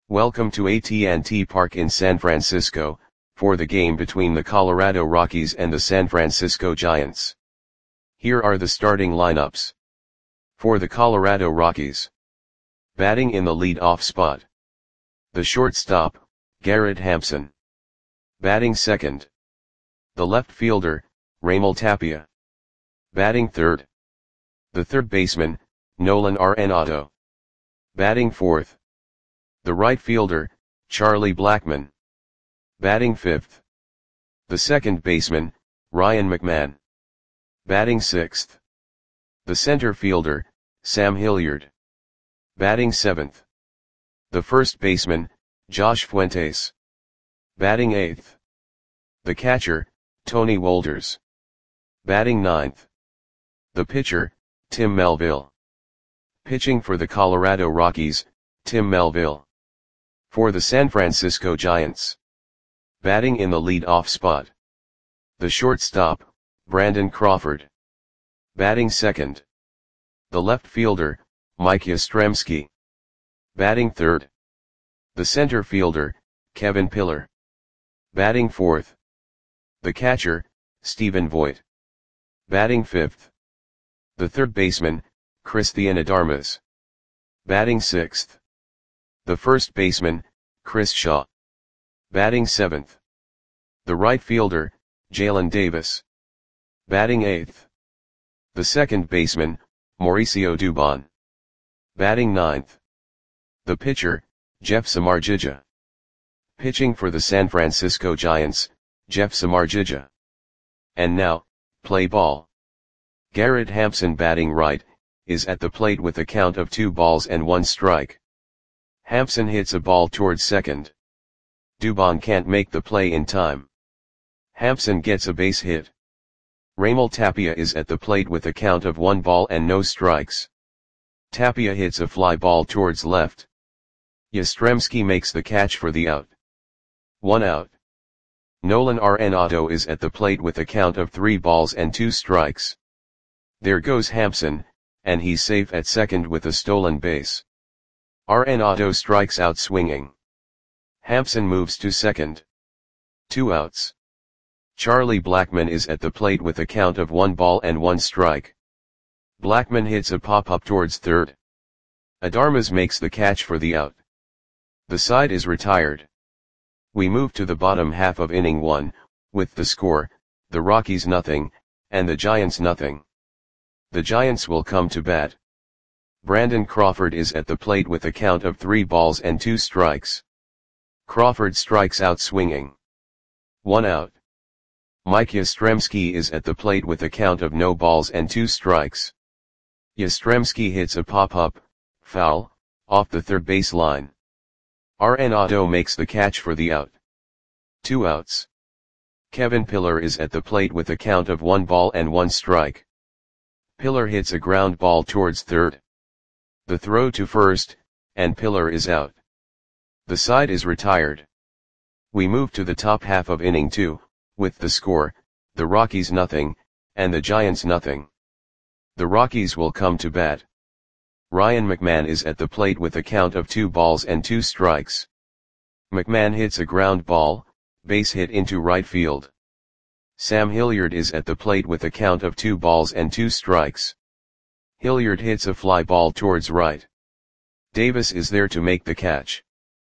Welcome to AT&T Park in San Francisco, for the game between the Colorado Rockies and the San Francisco Giants. Here are the starting lineups. For the Colorado Rockies. Batting in the lead-off spot. The shortstop, Garrett Hampson. Batting second. The left fielder, Raimel Tapia. Batting third. The third baseman, Nolan Arenado. Batting fourth. The right fielder, Charlie Blackmon. Batting fifth. The second baseman, Ryan McMahon. Batting sixth. The center fielder, Sam Hilliard. Batting seventh. The first baseman, Josh Fuentes. Batting eighth. The catcher, Tony Wolters. Batting ninth. The pitcher, Tim Melville. Pitching for the Colorado Rockies, Tim Melville. For the San Francisco Giants. Batting in the lead-off spot. The shortstop, Brandon Crawford. Batting second. The left fielder, Mike Yastrzemski. Batting third. The center fielder, Kevin Pillar. Batting fourth. The catcher, Stephen Vogt. Batting fifth. The third baseman, Cristian Adarmas. Batting sixth. The first baseman, Chris Shaw. Batting seventh. The right fielder, Jalen Davis. Batting eighth. The second baseman, Mauricio Dubon. Batting ninth. The pitcher, Jeff Samardzija. Pitching for the San Francisco Giants, Jeff Samardzija. And now, play ball. Garrett Hampson batting right, is at the plate with a count of 2-1 strike. Hampson hits a ball towards second. Dubon can't make the play in time. Hampson gets a base hit. Raimel Tapia is at the plate with a count of 1 strikes. Tapia hits a fly ball towards left. Yastrzemski makes the catch for the out. 1 out. Nolan Arenado is at the plate with a count of 3 strikes. There goes Hampson, and he's safe at second with a stolen base. Arenado strikes out swinging. Hampson moves to second. 2 outs. Charlie Blackmon is at the plate with a count of 1 strike. Blackmon hits a pop-up towards third. Adarmas makes the catch for the out. The side is retired. We move to the bottom half of inning 1, with the score, the Rockies nothing, and the Giants nothing. The Giants will come to bat. Brandon Crawford is at the plate with a count of 3 strikes. Crawford strikes out swinging. 1 out. Mike Yastrzemski is at the plate with a count of 2 strikes. Yastrzemski hits a pop-up, foul, off the third base line. Arenado makes the catch for the out. 2 outs. Kevin Pillar is at the plate with a count of 1 strike. Pillar hits a ground ball towards third. The throw to first, and Pillar is out. The side is retired. We move to the top half of inning 2, with the score, the Rockies nothing, and the Giants nothing. The Rockies will come to bat. Ryan McMahon is at the plate with a count of 2 strikes. McMahon hits a ground ball, base hit into right field. Sam Hilliard is at the plate with a count of 2 strikes. Hilliard hits a fly ball towards right. Davis is there to make the catch.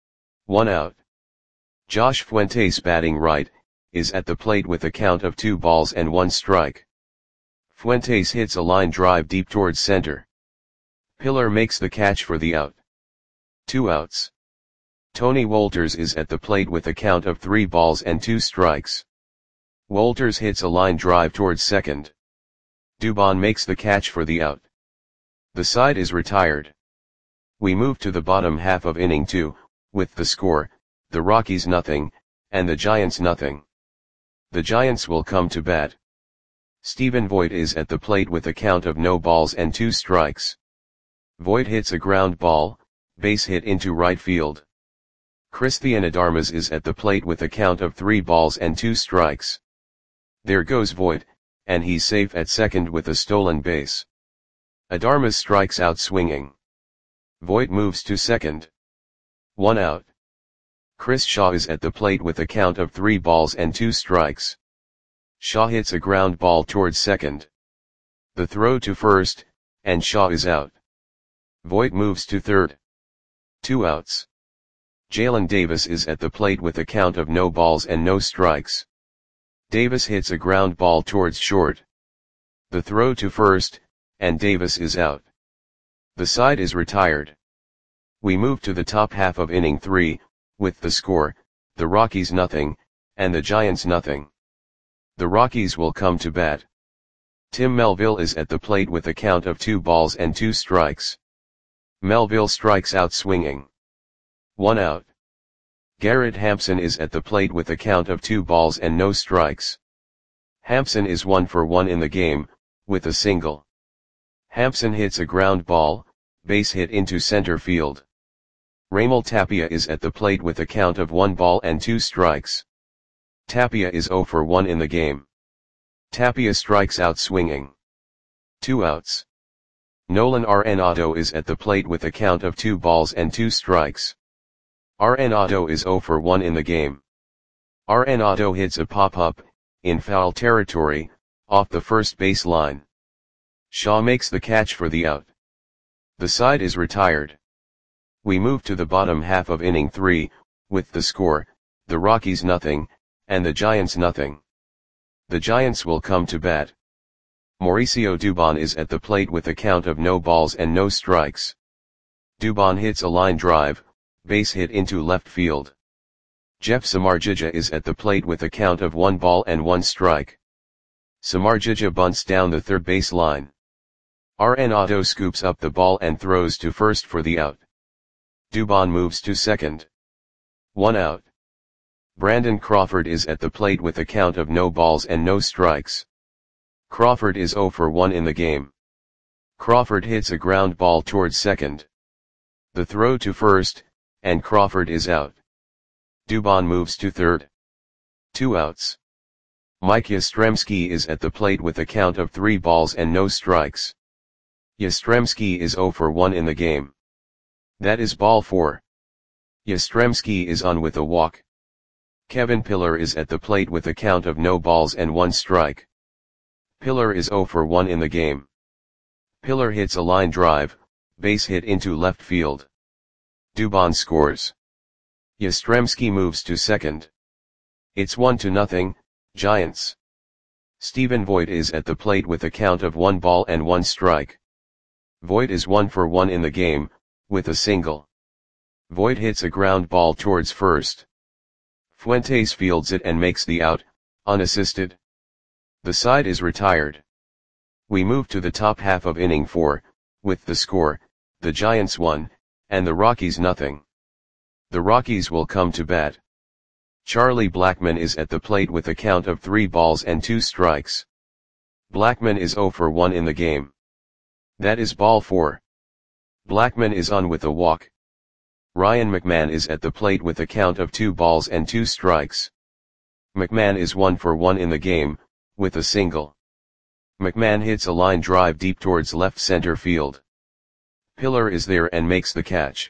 1 out. Josh Fuentes batting right, is at the plate with a count of 2 strike. Fuentes hits a line drive deep towards center. Pillar makes the catch for the out. 2 outs. Tony Wolters is at the plate with a count of 3 strikes. Wolters hits a line drive towards second. Dubon makes the catch for the out. The side is retired. We move to the bottom half of inning 2, with the score, the Rockies nothing, and the Giants nothing. The Giants will come to bat. Stephen Vogt is at the plate with a count of 2 strikes. Vogt hits a ground ball, base hit into right field. Cristian Adarmas is at the plate with a count of 3 strikes. There goes Vogt, and he's safe at second with a stolen base. Adarmas strikes out swinging. Vogt moves to second. 1 out. Chris Shaw is at the plate with a count of 3 balls and 2 strikes. Shaw hits a ground ball towards second. The throw to first, and Shaw is out. Voit moves to third. 2 outs. Jalen Davis is at the plate with a count of no balls and no strikes. Davis hits a ground ball towards short. The throw to first, and Davis is out. The side is retired. We move to the top half of inning 3, with the score, the Rockies nothing, and the Giants nothing. The Rockies will come to bat. Tim Melville is at the plate with a count of 2 balls and 2 strikes. Melville strikes out swinging. 1 out. Garrett Hampson is at the plate with a count of 2 balls and no strikes. Hampson is 1 for 1 in the game, with a single. Hampson hits a ground ball, base hit into center field. Raimel Tapia is at the plate with a count of 1 ball and 2 strikes. Tapia is 0 for 1 in the game. Tapia strikes out swinging. 2 outs. Nolan Arenado is at the plate with a count of 2 balls and 2 strikes. Arenado is 0 for 1 in the game. Arenado hits a pop-up, in foul territory, off the first base line. Shaw makes the catch for the out. The side is retired. We move to the bottom half of inning 3, with the score, the Rockies nothing, and the Giants nothing. The Giants will come to bat. Mauricio Dubon is at the plate with a count of no balls and no strikes. Dubon hits a line drive, base hit into left field. Jeff Samardzija is at the plate with a count of 1 ball and 1 strike. Samardzija bunts down the third base line. Arenado scoops up the ball and throws to first for the out. Dubon moves to second. 1 out. Brandon Crawford is at the plate with a count of no balls and no strikes. Crawford is 0 for 1 in the game. Crawford hits a ground ball towards second. The throw to first, and Crawford is out. Dubon moves to third. 2 outs. Mike Yastrzemski is at the plate with a count of 3 balls and no strikes. Yastrzemski is 0 for 1 in the game. That is ball 4. Yastrzemski is on with a walk. Kevin Pillar is at the plate with a count of no balls and 1 strike. Pillar is 0 for 1 in the game. Pillar hits a line drive, base hit into left field. Dubon scores. Yastrzemski moves to second. It's 1-0, Giants. Stephen Voit is at the plate with a count of 1 ball and 1 strike. Voit is 1 for 1 in the game, with a single. Voit hits a ground ball towards first. Fuentes fields it and makes the out, unassisted. The side is retired. We move to the top half of inning 4, with the score, the Giants 1, and the Rockies nothing. The Rockies will come to bat. Charlie Blackmon is at the plate with a count of 3 balls and 2 strikes. Blackmon is 0 for 1 in the game. That is ball 4. Blackmon is on with a walk. Ryan McMahon is at the plate with a count of 2 balls and 2 strikes. McMahon is 1 for 1 in the game, with a single. McMahon hits a line drive deep towards left center field. Pillar is there and makes the catch.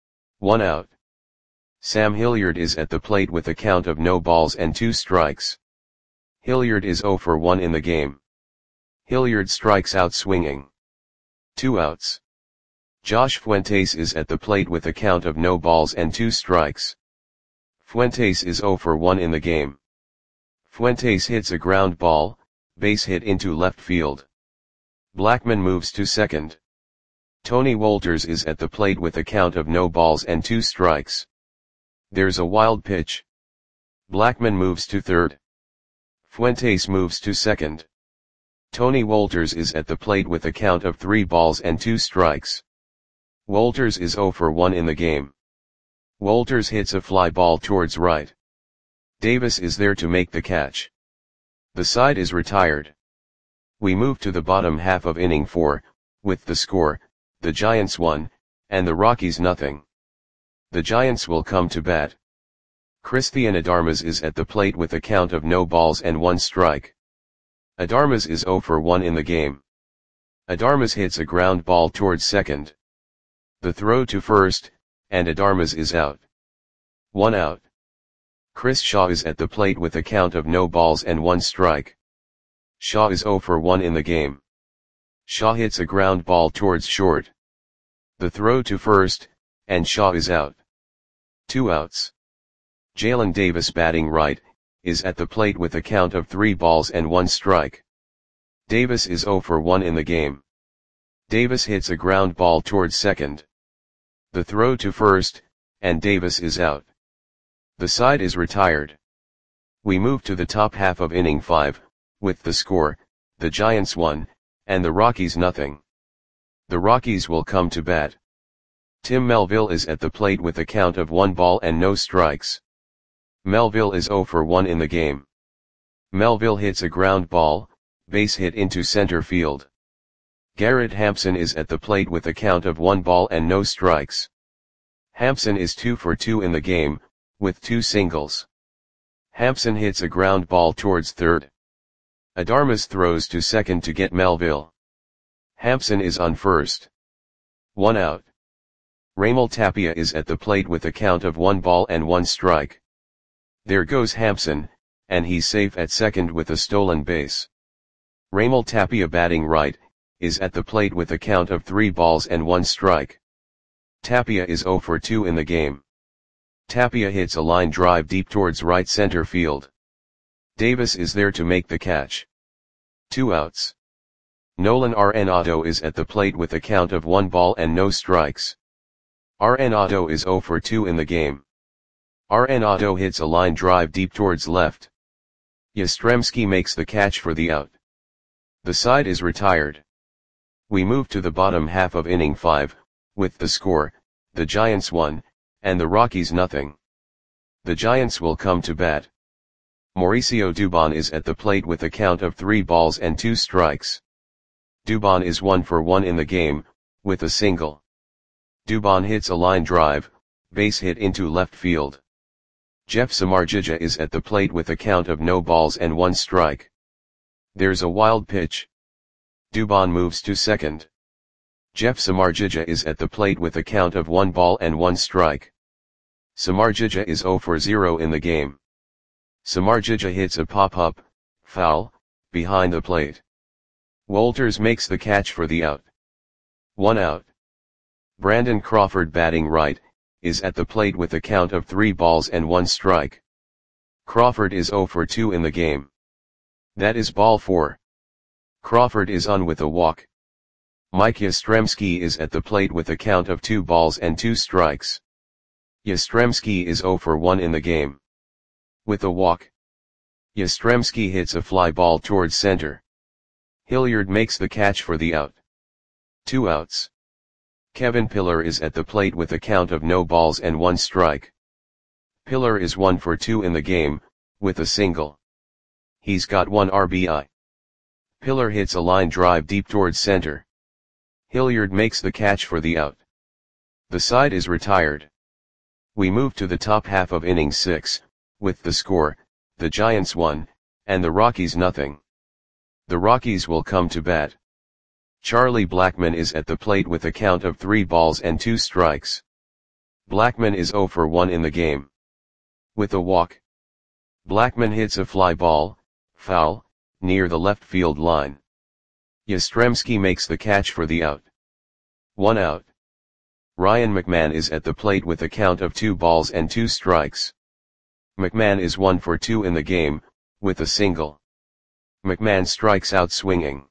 1 out. Sam Hilliard is at the plate with a count of no balls and 2 strikes. Hilliard is 0 for 1 in the game. Hilliard strikes out swinging. 2 outs. Josh Fuentes is at the plate with a count of no balls and 2 strikes. Fuentes is 0 for 1 in the game. Fuentes hits a ground ball, base hit into left field. Blackmon moves to second. Tony Wolters is at the plate with a count of no balls and 2 strikes. There's a wild pitch. Blackmon moves to third. Fuentes moves to second. Tony Wolters is at the plate with a count of 3 balls and 2 strikes. Wolters is 0 for 1 in the game. Wolters hits a fly ball towards right. Davis is there to make the catch. The side is retired. We move to the bottom half of inning 4, with the score, the Giants 1, and the Rockies nothing. The Giants will come to bat. Christian Adarmas is at the plate with a count of no balls and 1 strike. Adarmas is 0 for 1 in the game. Adarmas hits a ground ball towards second. The throw to first, and Adarmas is out. 1 out. Chris Shaw is at the plate with a count of no balls and 1 strike. Shaw is 0 for 1 in the game. Shaw hits a ground ball towards short. The throw to first, and Shaw is out. 2 outs. Jalen Davis batting right, is at the plate with a count of 3 balls and 1 strike. Davis is 0 for 1 in the game. Davis hits a ground ball towards second. The throw to first, and Davis is out. The side is retired. We move to the top half of inning 5, with the score, the Giants 1, and the Rockies nothing. The Rockies will come to bat. Tim Melville is at the plate with a count of 1 ball and no strikes. Melville is 0 for 1 in the game. Melville hits a ground ball, base hit into center field. Garrett Hampson is at the plate with a count of 1 ball and no strikes. Hampson is 2 for 2 in the game, with 2 singles. Hampson hits a ground ball towards third. Adarmas throws to second to get Melville. Hampson is on first. 1 out. Raimel Tapia is at the plate with a count of 1 ball and 1 strike. There goes Hampson, and he's safe at second with a stolen base. Raimel Tapia batting right, is at the plate with a count of 3 balls and 1 strike. Tapia is 0 for 2 in the game. Tapia hits a line drive deep towards right center field. Davis is there to make the catch. 2 outs. Nolan Arenado is at the plate with a count of 1 ball and no strikes. Arenado is 0 for 2 in the game. Arenado hits a line drive deep towards left. Yastrzemski makes the catch for the out. The side is retired. We move to the bottom half of inning 5, with the score, the Giants 1, and the Rockies nothing. The Giants will come to bat. Mauricio Dubon is at the plate with a count of 3 balls and 2 strikes. Dubon is 1 for 1 in the game, with a single. Dubon hits a line drive, base hit into left field. Jeff Samardzija is at the plate with a count of no balls and 1 strike. There's a wild pitch. Dubon moves to second. Jeff Samardzija is at the plate with a count of 1 ball and 1 strike. Samardzija is 0 for 0 in the game. Samardzija hits a pop-up, foul, behind the plate. Wolters makes the catch for the out. 1 out. Brandon Crawford batting right, is at the plate with a count of 3 balls and 1 strike. Crawford is 0 for 2 in the game. That is ball 4. Crawford is on with a walk. Mike Yastrzemski is at the plate with a count of 2 balls and 2 strikes. Yastrzemski is 0 for 1 in the game. With a walk. Yastrzemski hits a fly ball towards center. Hilliard makes the catch for the out. 2 outs. Kevin Pillar is at the plate with a count of no balls and 1 strike. Pillar is 1 for 2 in the game, with a single. He's got 1 RBI. Pillar hits a line drive deep towards center. Hilliard makes the catch for the out. The side is retired. We move to the top half of inning 6, with the score, the Giants 1, and the Rockies nothing. The Rockies will come to bat. Charlie Blackmon is at the plate with a count of 3 balls and 2 strikes. Blackmon is 0 for 1 in the game. With a walk. Blackmon hits a fly ball, foul, near the left field line. Yastrzemski makes the catch for the out. 1 out. Ryan McMahon is at the plate with a count of 2 balls and 2 strikes. McMahon is 1 for 2 in the game, with a single. McMahon strikes out swinging.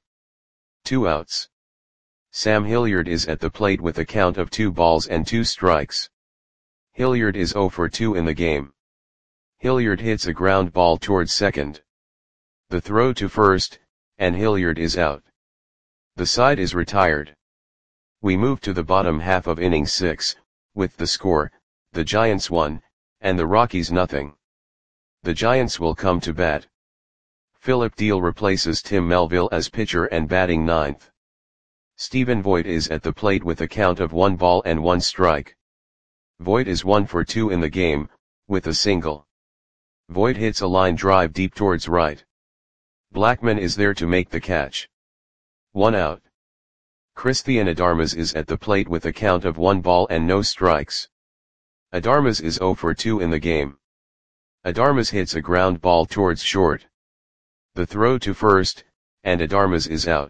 2 outs. Sam Hilliard is at the plate with a count of 2 balls and 2 strikes. Hilliard is 0 for 2 in the game. Hilliard hits a ground ball towards second. The throw to first, and Hilliard is out. The side is retired. We move to the bottom half of inning 6, with the score, the Giants 1, and the Rockies nothing. The Giants will come to bat. Philip Deal replaces Tim Melville as pitcher and batting ninth. Stephen Voigt is at the plate with a count of 1 ball and 1 strike. Voigt is 1 for 2 in the game, with a single. Voigt hits a line drive deep towards right. Blackmon is there to make the catch. 1 out. Christian Adarmas is at the plate with a count of 1 ball and no strikes. Adarmas is 0 for 2 in the game. Adarmas hits a ground ball towards short. The throw to first, and Adarmas is out.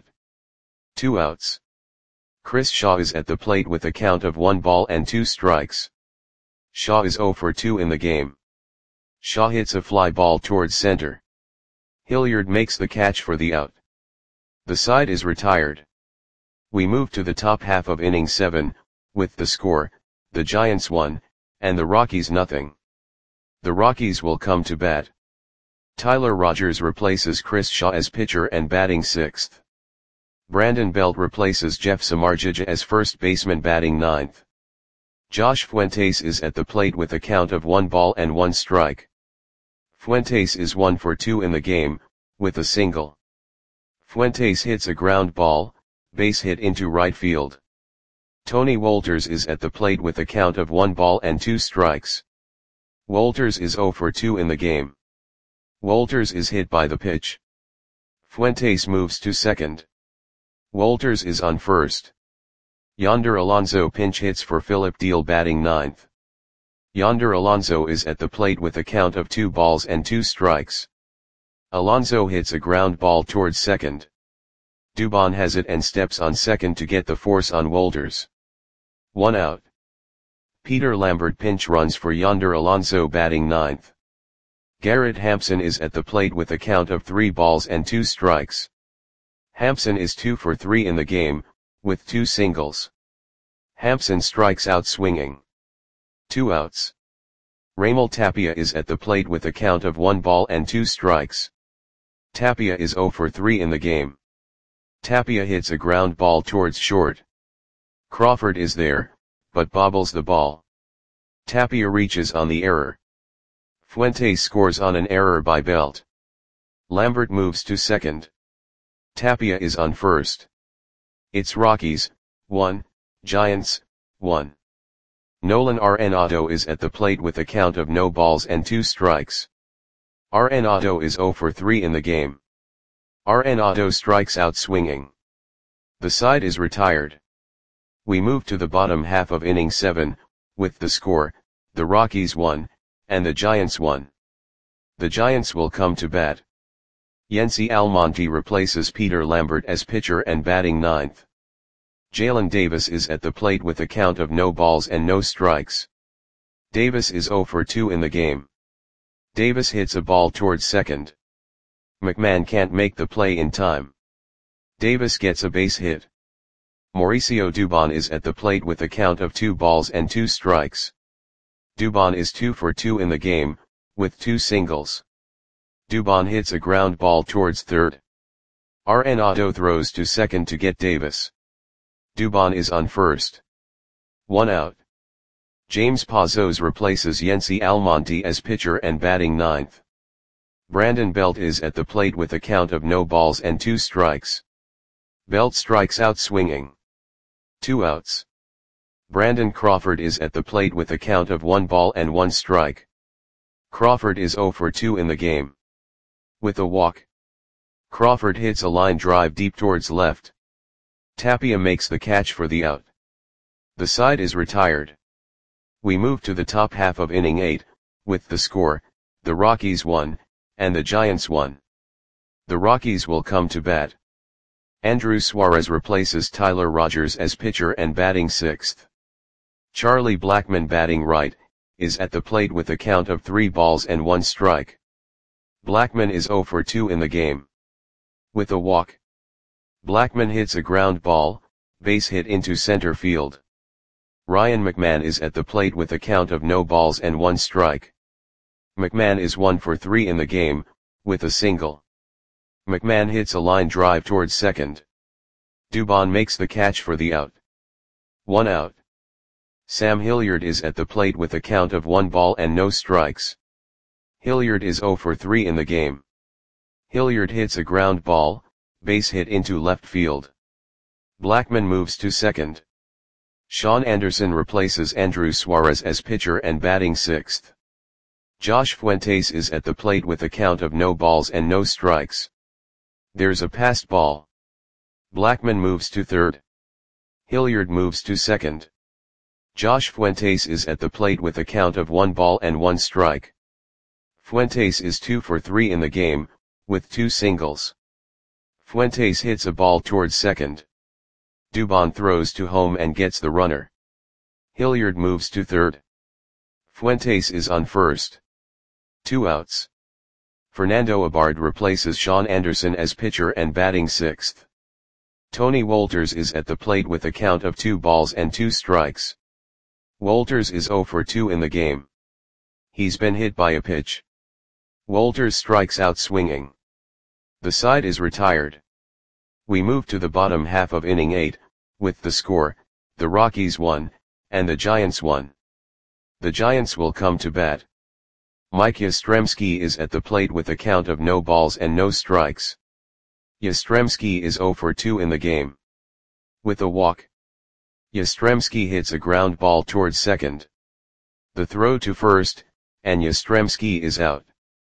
2 outs. Chris Shaw is at the plate with a count of 1 ball and 2 strikes. Shaw is 0 for 2 in the game. Shaw hits a fly ball towards center. Hilliard makes the catch for the out. The side is retired. We move to the top half of inning 7, with the score, the Giants 1, and the Rockies nothing. The Rockies will come to bat. Tyler Rogers replaces Chris Shaw as pitcher and batting 6th. Brandon Belt replaces Jeff Samardzija as first baseman batting 9th. Josh Fuentes is at the plate with a count of 1 ball and 1 strike. Fuentes is 1 for 2 in the game, with a single. Fuentes hits a ground ball, base hit into right field. Tony Wolters is at the plate with a count of 1 ball and 2 strikes. Wolters is 0 for 2 in the game. Wolters is hit by the pitch. Fuentes moves to second. Wolters is on first. Yonder Alonso pinch hits for Philip Deal batting 9th. Yonder Alonso is at the plate with a count of 2 balls and 2 strikes. Alonso hits a ground ball towards second. Dubon has it and steps on second to get the force on Wolters. 1 out. Peter Lambert pinch runs for Yonder Alonso batting 9th. Garrett Hampson is at the plate with a count of 3 balls and 2 strikes. Hampson is 2 for 3 in the game, with 2 singles. Hampson strikes out swinging. 2 outs. Raimel Tapia is at the plate with a count of 1 ball and 2 strikes. Tapia is 0 for 3 in the game. Tapia hits a ground ball towards short. Crawford is there, but bobbles the ball. Tapia reaches on the error. Fuentes scores on an error by Belt. Lambert moves to second. Tapia is on first. It's Rockies, 1, Giants, 1. Nolan Arenado is at the plate with a count of no balls and 2 strikes. Arenado is 0 for 3 in the game. Arenado strikes out swinging. The side is retired. We move to the bottom half of inning 7, with the score, the Rockies 1, and the Giants 1. The Giants will come to bat. Yency Almonte replaces Peter Lambert as pitcher and batting 9th. Jalen Davis is at the plate with a count of no balls and no strikes. Davis is 0 for 2 in the game. Davis hits a ball towards second. McMahon can't make the play in time. Davis gets a base hit. Mauricio Dubon is at the plate with a count of 2 balls and 2 strikes. Dubon is 2 for 2 in the game, with 2 singles. Dubon hits a ground ball towards third. Arenado throws to second to get Davis. Dubon is on first. 1 out. James Pazos replaces Yency Almonte as pitcher and batting 9th. Brandon Belt is at the plate with a count of no balls and 2 strikes. Belt strikes out swinging. 2 outs. Brandon Crawford is at the plate with a count of 1 ball and 1 strike. Crawford is 0 for 2 in the game. With a walk. Crawford hits a line drive deep towards left. Tapia makes the catch for the out. The side is retired. We move to the top half of inning 8, with the score, the Rockies 1, and the Giants 1. The Rockies will come to bat. Andrew Suarez replaces Tyler Rogers as pitcher and batting 6th. Charlie Blackmon batting right, is at the plate with a count of 3 balls and 1 strike. Blackmon is 0 for 2 in the game. With a walk. Blackmon hits a ground ball, base hit into center field. Ryan McMahon is at the plate with a count of no balls and 1 strike. McMahon is 1 for 3 in the game, with a single. McMahon hits a line drive towards second. Dubon makes the catch for the out. 1 out. Sam Hilliard is at the plate with a count of 1 ball and no strikes. Hilliard is 0 for 3 in the game. Hilliard hits a ground ball, base hit into left field. Blackmon moves to second. Sean Anderson replaces Andrew Suarez as pitcher and batting 6th. Josh Fuentes is at the plate with a count of no balls and no strikes. There's a passed ball. Blackmon moves to third. Hilliard moves to second. Josh Fuentes is at the plate with a count of 1 ball and 1 strike. Fuentes is 2 for 3 in the game, with 2 singles. Fuentes hits a ball towards second. Dubon throws to home and gets the runner. Hilliard moves to third. Fuentes is on first. 2 outs. Fernando Abad replaces Sean Anderson as pitcher and batting sixth. Tony Wolters is at the plate with a count of 2 balls and 2 strikes. Wolters is 0 for 2 in the game. He's been hit by a pitch. Wolters strikes out swinging. The side is retired. We move to the bottom half of inning 8, with the score, the Rockies 1, and the Giants 1. The Giants will come to bat. Mike Yastrzemski is at the plate with a count of no balls and no strikes. Yastrzemski is 0 for 2 in the game. With a walk. Yastrzemski hits a ground ball towards second. The throw to first, and Yastrzemski is out.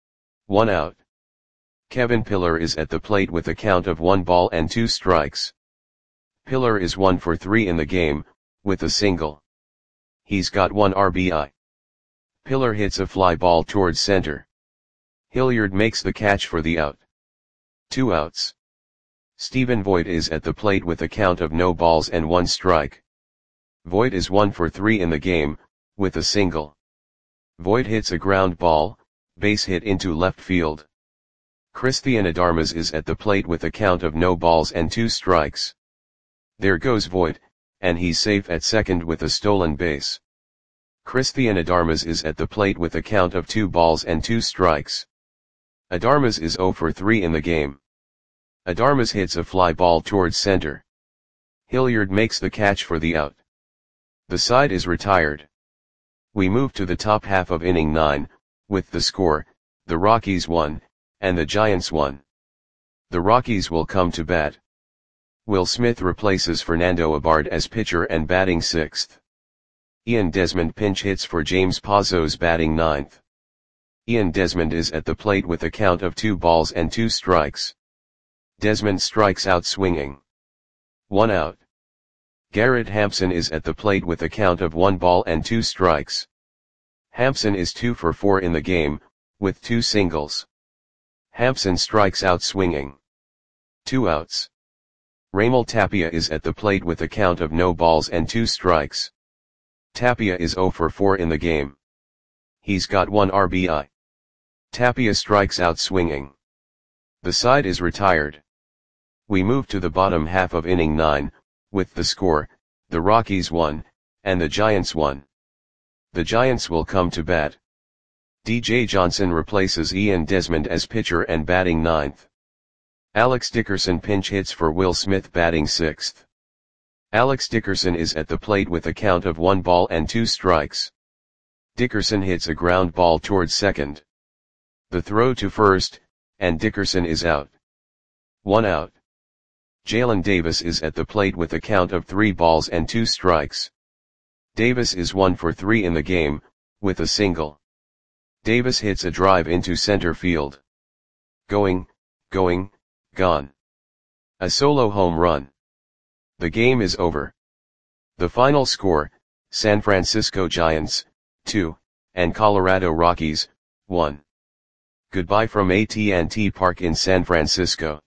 1 out. Kevin Pillar is at the plate with a count of 1 ball and 2 strikes. Pillar is 1 for 3 in the game, with a single. He's got 1 RBI. Pillar hits a fly ball towards center. Hilliard makes the catch for the out. 2 outs. Stephen Voit is at the plate with a count of no balls and 1 strike. Voit is 1 for 3 in the game, with a single. Voit hits a ground ball, base hit into left field. Christian Adarmas is at the plate with a count of no balls and 2 strikes. There goes Voit, and he's safe at second with a stolen base. Christian Adarmas is at the plate with a count of 2 balls and 2 strikes. Adarmas is 0 for 3 in the game. Adarmas hits a fly ball towards center. Hilliard makes the catch for the out. The side is retired. We move to the top half of inning 9, with the score, the Rockies 1, and the Giants 1. The Rockies will come to bat. Will Smith replaces Fernando Abad as pitcher and batting sixth. Ian Desmond pinch hits for James Pazos batting ninth. Ian Desmond is at the plate with a count of 2 balls and 2 strikes. Desmond strikes out swinging. 1 out. Garrett Hampson is at the plate with a count of 1 ball and 2 strikes. Hampson is 2 for 4 in the game, with 2 singles. Hampson strikes out swinging. 2 outs. Raimel Tapia is at the plate with a count of no balls and 2 strikes. Tapia is 0 for 4 in the game. He's got 1 RBI. Tapia strikes out swinging. The side is retired. We move to the bottom half of inning 9, with the score, the Rockies 1, and the Giants 1. The Giants will come to bat. DJ Johnson replaces Ian Desmond as pitcher and batting ninth. Alex Dickerson pinch hits for Will Smith batting sixth. Alex Dickerson is at the plate with a count of 1 ball and 2 strikes. Dickerson hits a ground ball towards second. The throw to first, and Dickerson is out. 1 out. Jalen Davis is at the plate with a count of 3 balls and 2 strikes. Davis is 1 for 3 in the game, with a single. Davis hits a drive into center field. Going, gone. A solo home run. The game is over. The final score, San Francisco Giants, 2, and Colorado Rockies, 1. Goodbye from AT&T Park in San Francisco.